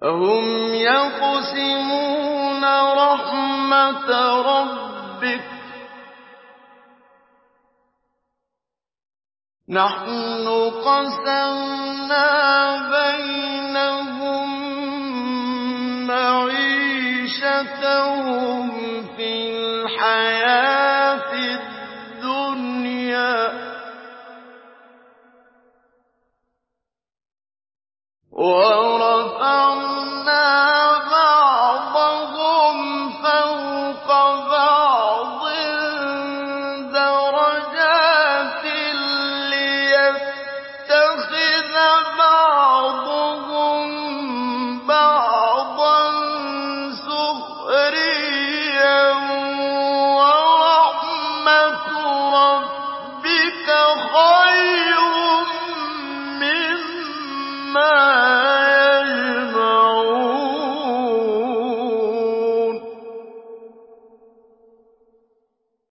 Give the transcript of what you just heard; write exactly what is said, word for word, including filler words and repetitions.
أَهُمْ يَقْسِمُونَ رَحْمَتَ رَبِّكَ ۚ نَحْنُ قَسَمْنَا بَيْنَهُم مَّعِيشَتَهُمْ فِي الْحَيَاةِ الدُّنْيَا ۚ وَرَفَعْنَا